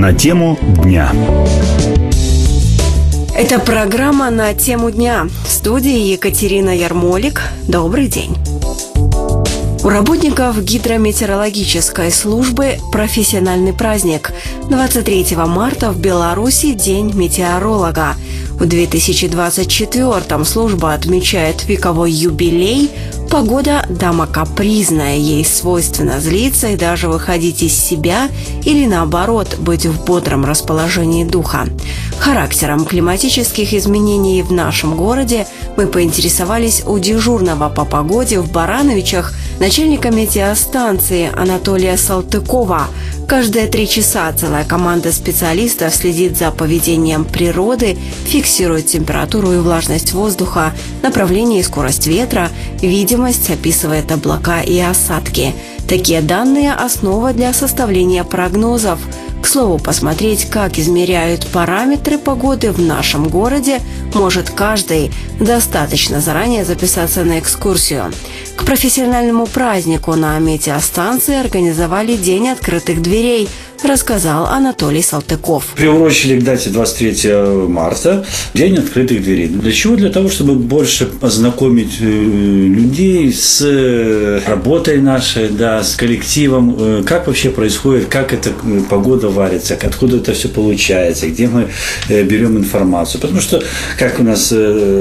На тему дня. Это программа «На тему дня». В студии Екатерина Ярмолик. Добрый день. У работников гидрометеорологической службы профессиональный праздник. 23 марта в Беларуси День метеоролога. В 2024-м служба отмечает вековой юбилей. Погода – дама капризная, ей свойственно злиться и даже выходить из себя или, наоборот, быть в бодром расположении духа. Характером климатических изменений в нашем городе мы поинтересовались у дежурного по погоде в Барановичах начальника метеостанции Анатолия Салтыкова. Каждые 3 часа целая команда специалистов следит за поведением природы, фиксирует температуру и влажность воздуха, направление и скорость ветра, видимость, описывает облака и осадки. Такие данные – основа для составления прогнозов. К слову, посмотреть, как измеряют параметры погоды в нашем городе, может каждый. Достаточно заранее записаться на экскурсию. К профессиональному празднику на метеостанции организовали День открытых дверей, рассказал Анатолий Салтыков. Приурочили к дате 23 марта День открытых дверей. Для чего? Для того, чтобы больше познакомить людей с работой нашей, с коллективом, как вообще происходит, как эта погода варится, откуда это все получается, где мы берем информацию. Потому что, как у нас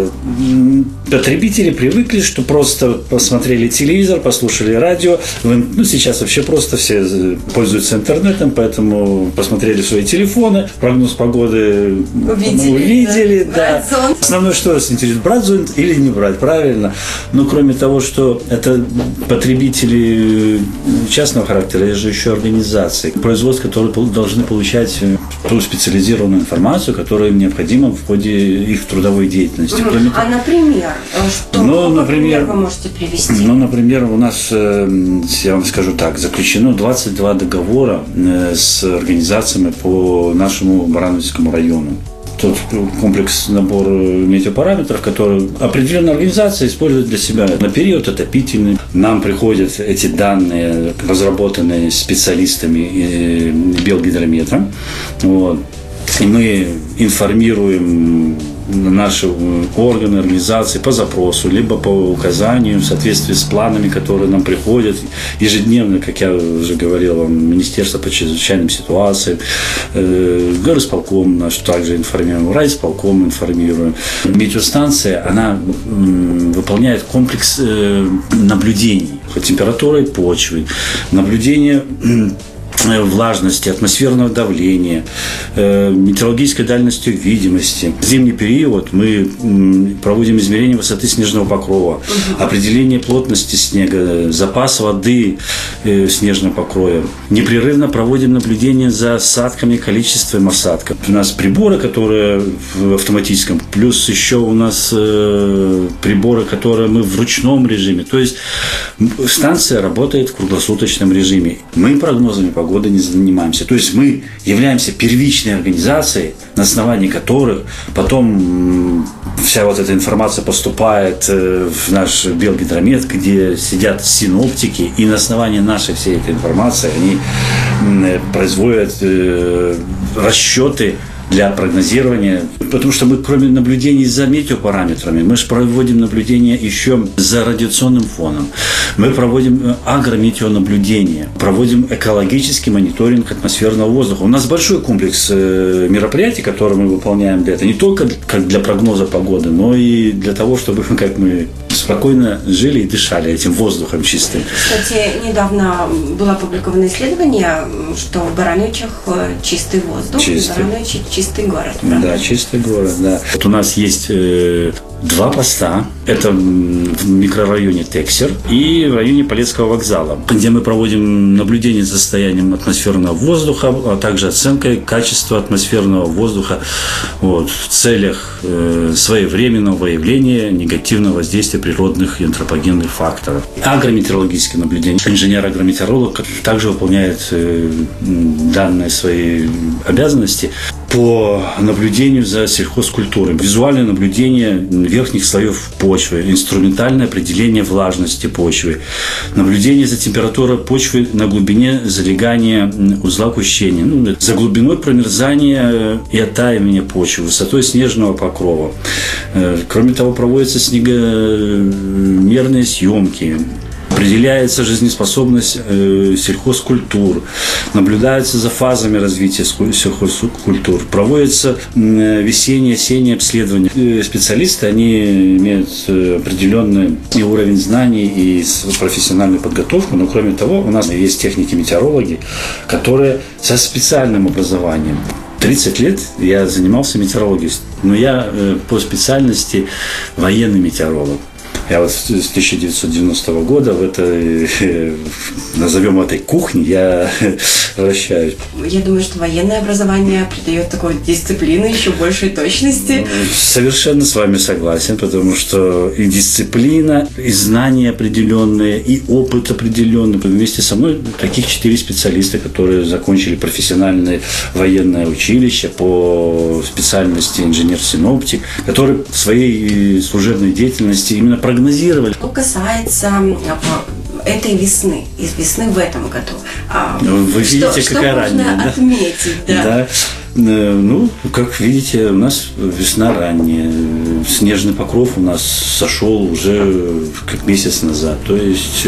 потребители привыкли, что просто посмотрели телевизор, послушали радио, сейчас вообще просто все пользуются интернетом, поэтому посмотрели свои телефоны, прогноз погоды увидели. Да. Основное, что вас интересует, брать зонт или не брать, правильно. Но кроме того, что это потребители частного характера, это же еще организации, производств, которые должны получать ту специализированную информацию, которая им необходима в ходе их трудовой деятельности. Например, что например, вы можете привести? Например, у нас, я вам скажу так, заключено 22 договора с организациями по нашему Барановичскому району. Тот комплекс набор метеопараметров, которые определенная организация использует для себя на период отопительный. Нам приходят эти данные, разработанные специалистами Белгидрометра. И мы информируем наши органы, организации по запросу, либо по указанию в соответствии с планами, которые нам приходят ежедневно, как я уже говорил вам, Министерство по чрезвычайным ситуациям, горосполком наш также информируем, райисполком информируем. Метеостанция, она выполняет комплекс наблюдений по температуре почвы, наблюдение влажности, атмосферного давления, метеорологической дальностью видимости. В зимний период мы проводим измерение высоты снежного покрова, определение плотности снега, запас воды в снежном покрове. Непрерывно проводим наблюдение за осадками, количеством осадков. У нас приборы, которые в автоматическом, плюс еще у нас приборы, которые мы в ручном режиме. То есть станция работает в круглосуточном режиме. Мы прогнозами погоды не занимаемся. То есть мы являемся первичной организацией, на основании которых потом вся вот эта информация поступает в наш Белгидромет, где сидят синоптики, и на основании нашей всей этой информации они производят расчеты для прогнозирования, потому что мы, кроме наблюдений за метеопараметрами, мы же проводим наблюдения еще за радиационным фоном, мы проводим агрометеонаблюдение, проводим экологический мониторинг атмосферного воздуха. У нас большой комплекс мероприятий, которые мы выполняем для этого, не только как для прогноза погоды, но и для того, чтобы как мы спокойно жили и дышали этим воздухом чистым. Кстати, недавно было опубликовано исследование, что в Барановичах чистый воздух, в Барановичи чистый город. Правда? Да, чистый город, да. Вот у нас есть 2 поста. Это в микрорайоне Тексер и в районе Полесского вокзала, где мы проводим наблюдение за состоянием атмосферного воздуха, а также оценкой качества атмосферного воздуха в целях своевременного выявления негативного воздействия природных и антропогенных факторов. Агрометеорологическое наблюдение. Инженер-агрометеоролог также выполняет данные свои обязанности по наблюдению за сельхозкультурой. Визуальное наблюдение верхних слоев почвы, почвы, инструментальное определение влажности почвы, наблюдение за температурой почвы на глубине залегания узла кущения, за глубиной промерзания и оттаивания почвы, высотой снежного покрова. Кроме того, проводятся снегомерные съемки, определяется жизнеспособность сельхозкультур, наблюдается за фазами развития сельхозкультур, проводится весеннее-осеннее обследование. Специалисты, они имеют определенный и уровень знаний, и профессиональную подготовку, но кроме того, у нас есть техники-метеорологи, которые со специальным образованием. 30 лет я занимался метеорологией, но я по специальности военный метеоролог. Я вот с 1990 года в этой, назовем этой кухне, я вращаюсь. Я думаю, что военное образование придает такой дисциплины, еще большей точности. Совершенно с вами согласен, потому что и дисциплина, и знания определенные, и опыт определенный. Вместе со мной таких 4 специалиста, которые закончили профессиональное военное училище по специальности инженер-синоптик, которые в своей служебной деятельности именно прогнозировали. Что касается этой весны, из весны в этом году, вы видите, какая ранняя, можно отметить? Да. Ну, как видите, у нас весна ранняя. Снежный покров у нас сошел уже как месяц назад. То есть,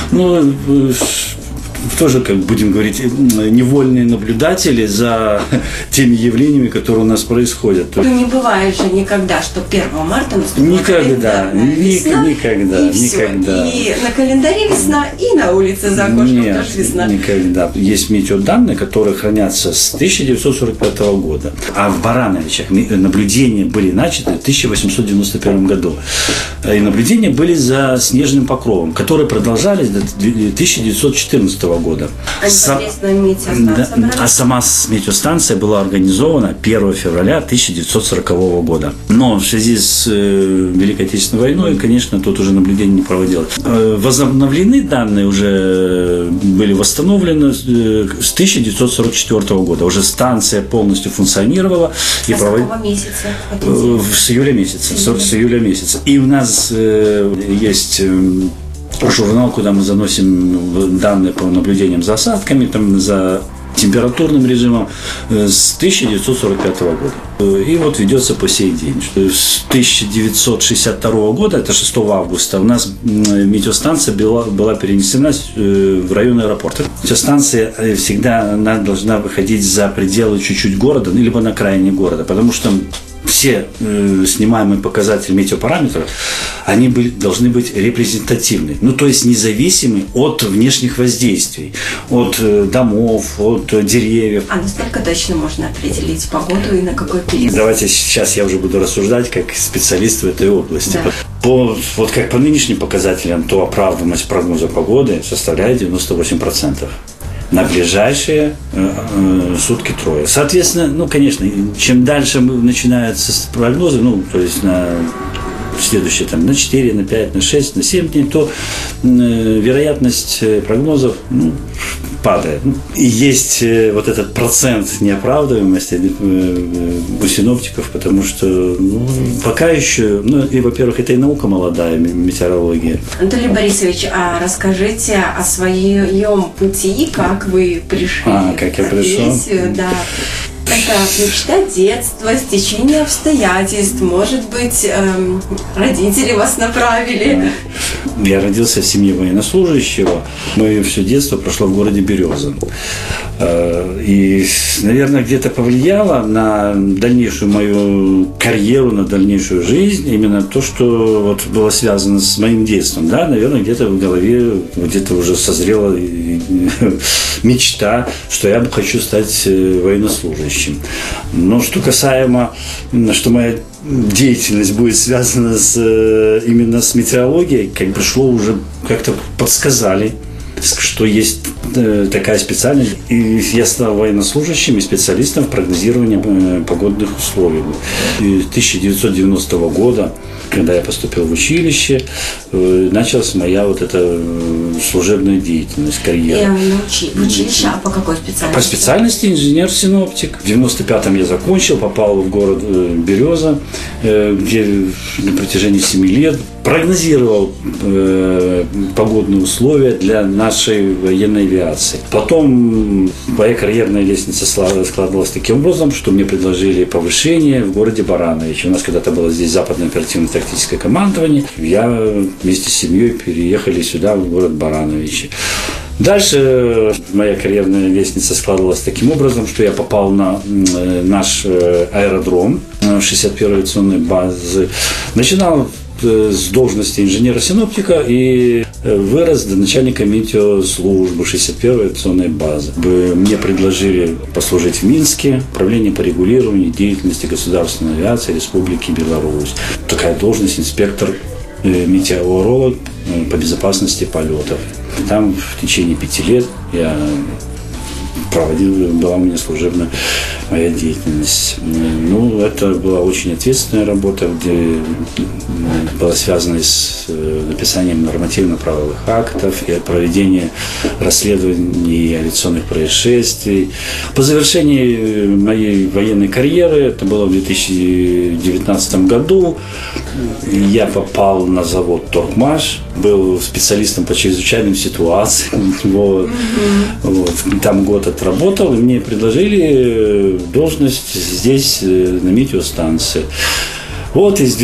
тоже, как будем говорить, невольные наблюдатели за теми явлениями, которые у нас происходят. Не бывает же никогда, что 1 марта наступает никогда, весна, никогда. И на календаре весна, и на улице за окошком тоже весна. Никогда. Есть метеоданные, которые хранятся с 1945 года. А в Барановичах наблюдения были начаты в 1891 году. И наблюдения были за снежным покровом, которые продолжались до 1914 года. А сама метеостанция была организована 1 февраля 1940 года. Но в связи с Великой Отечественной войной, конечно, тут уже наблюдение не проводилось. Возобновлены данные, уже были восстановлены с 1944 года. Уже станция полностью функционировала. С какого месяца? С июля месяца. С июля месяца. И у нас есть журнал, куда мы заносим данные по наблюдениям за осадками, там, за температурным режимом с 1945 года. И вот ведется по сей день. С 1962 года, это 6 августа, у нас метеостанция была перенесена в район аэропорта. Метеостанция всегда должна выходить за пределы чуть-чуть города, либо на окраине города, потому что все снимаемые показатели метеопараметров, они должны быть репрезентативны, то есть независимы от внешних воздействий, от домов, от деревьев. А насколько точно можно определить погоду и на какой период? Давайте сейчас я уже буду рассуждать как специалист в этой области. Да. Как по нынешним показателям, то оправданность прогноза погоды составляет 98%. На ближайшие сутки трое. Соответственно, конечно, чем дальше начинаются прогнозы, то есть на следующие на 4, на 5, на 6, на 7 дней, то вероятность прогнозов падает. И есть вот этот процент неоправдываемости у синоптиков, потому что пока еще, и, во-первых, это и наука молодая, метеорология. Анатолий Борисович, а расскажите о своем пути, как вы пришли в профессию, да. Это мечта детства, стечение обстоятельств, может быть, родители вас направили. Я родился в семье военнослужащего. Мое все детство прошло в городе Береза. И, наверное, где-то повлияло на дальнейшую мою карьеру, на дальнейшую жизнь именно то, что было связано с моим детством. Да, наверное, где-то в голове где-то уже созрела мечта, что я хочу стать военнослужащим. Но что касаемо, что моя деятельность будет связана именно с метеорологией, пришло уже, как-то подсказали, что есть такая специальность. И я стал военнослужащим и специалистом в прогнозировании погодных условий. И 1990 года, когда я поступил в училище, началась моя эта служебная деятельность, карьера. В училище, а по какой специальности? По специальности инженер-синоптик. В 95-м я закончил, попал в город Береза, где на протяжении 7 лет прогнозировал погодные условия для нашей военной авиации. Потом моя карьерная лестница складывалась таким образом, что мне предложили повышение в городе Барановичи. У нас когда-то было здесь западное оперативно-тактическое командование. Я вместе с семьей переехали сюда, в город Барановичи. Дальше моя карьерная лестница складывалась таким образом, что я попал на наш аэродром 61-й авиационной базы. Начинал с должности инженера-синоптика и вырос до начальника метеослужбы 61-й авиационной базы. Мне предложили послужить в Минске, управление по регулированию деятельности государственной авиации Республики Беларусь. Такая должность — инспектор-метеоролог по безопасности полетов. Там в течение 5 лет я была у меня служебная моя деятельность. Ну, это была очень ответственная работа, где была связана с написанием нормативно-правовых актов и проведением расследований авиационных происшествий. По завершении моей военной карьеры, это было в 2019 году, я попал на завод «Торгмаш», был специалистом по чрезвычайным ситуациям. Вот. Там год отработал, и мне предложили должность здесь, на метеостанции. Вот из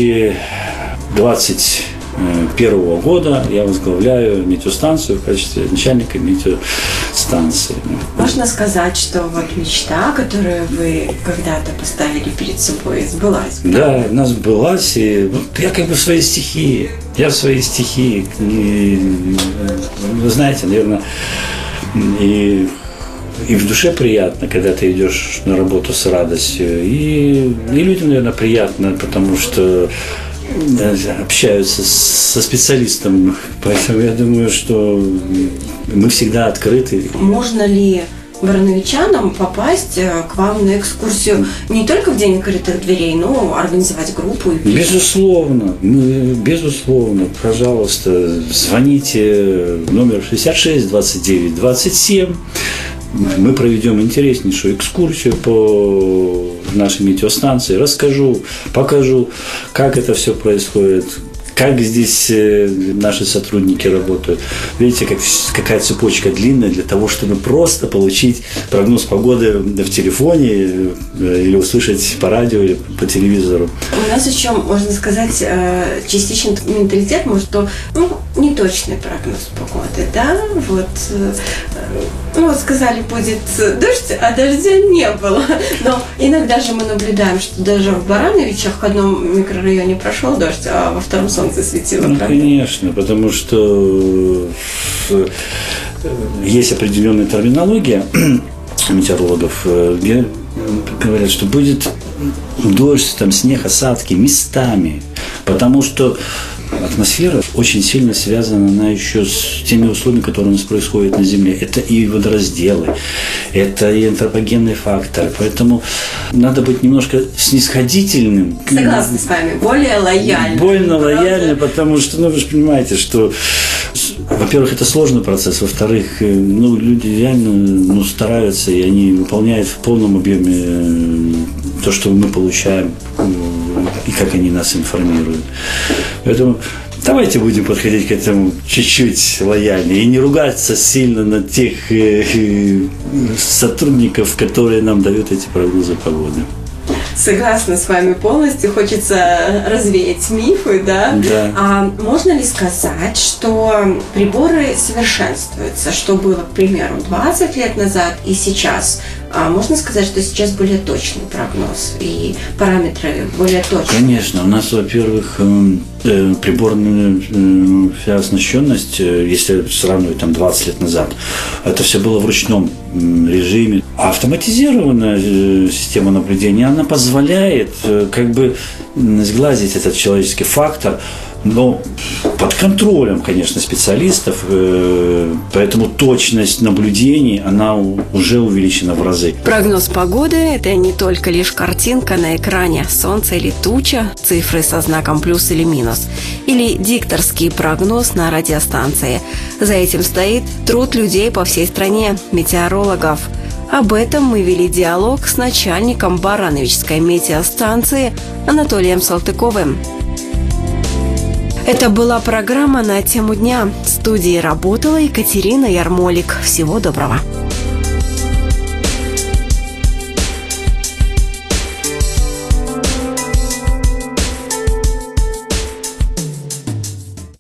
2021 года я возглавляю метеостанцию в качестве начальника метеостанции. Можно сказать, что вот мечта, которую вы когда-то поставили перед собой, сбылась? Да, у нас сбылась, и вот я как бы в своей стихии. Я в своей стихии. И, вы знаете, наверное, и в душе приятно, когда ты идешь на работу с радостью, и людям, наверное, приятно, потому что общаются со специалистом. Поэтому я думаю, что мы всегда открыты. Можно ли барановичанам попасть к вам на экскурсию не только в день открытых дверей, но организовать группу? Безусловно, безусловно. Пожалуйста, звоните номер 66 29 27. Мы проведем интереснейшую экскурсию по нашей метеостанции. Расскажу, покажу, как это все происходит, как здесь наши сотрудники работают. Видите, какая цепочка длинная для того, чтобы просто получить прогноз погоды в телефоне или услышать по радио или по телевизору. У нас еще, можно сказать, частичный менталитет, может, что неточный прогноз погоды, да? Вот сказали, будет дождь, а дождя не было. Но иногда же мы наблюдаем, что даже в Барановичах в одном микрорайоне прошел дождь, а во втором солнце светило. Ну, конечно, потому что есть определенная терминология метеорологов, где говорят, что будет дождь, там снег, осадки местами, потому что атмосфера очень сильно связана, она еще с теми условиями, которые у нас происходят на Земле. Это и водоразделы, это и антропогенный фактор. Поэтому надо быть немножко снисходительным. Согласна с вами, более лояльным. Более лояльным, потому что, вы же понимаете, что, во-первых, это сложный процесс, во-вторых, люди реально стараются, и они выполняют в полном объеме то, что мы получаем, и как они нас информируют. Поэтому давайте будем подходить к этому чуть-чуть лояльнее и не ругаться сильно на тех сотрудников, которые нам дают эти прогнозы погоды. Согласна с вами полностью. Хочется развеять мифы, да? Да. А можно ли сказать, что приборы совершенствуются, что было, к примеру, 20 лет назад и сейчас? Можно сказать, что сейчас более точный прогноз и параметры более точные? Конечно. У нас, во-первых, приборная вся оснащенность, если сравнивать 20 лет назад, это все было в ручном режиме. А автоматизированная система наблюдения, она позволяет сглазить этот человеческий фактор, но под контролем, конечно, специалистов, поэтому точность наблюдений, она уже увеличена в разы. Прогноз погоды – это не только лишь картинка на экране, солнце или туча, цифры со знаком плюс или минус, или дикторский прогноз на радиостанции. За этим стоит труд людей по всей стране, метеорологов. Об этом мы вели диалог с начальником Барановичской метеостанции Анатолием Салтыковым. Это была программа «На тему дня». В студии работала Екатерина Ярмолик. Всего доброго.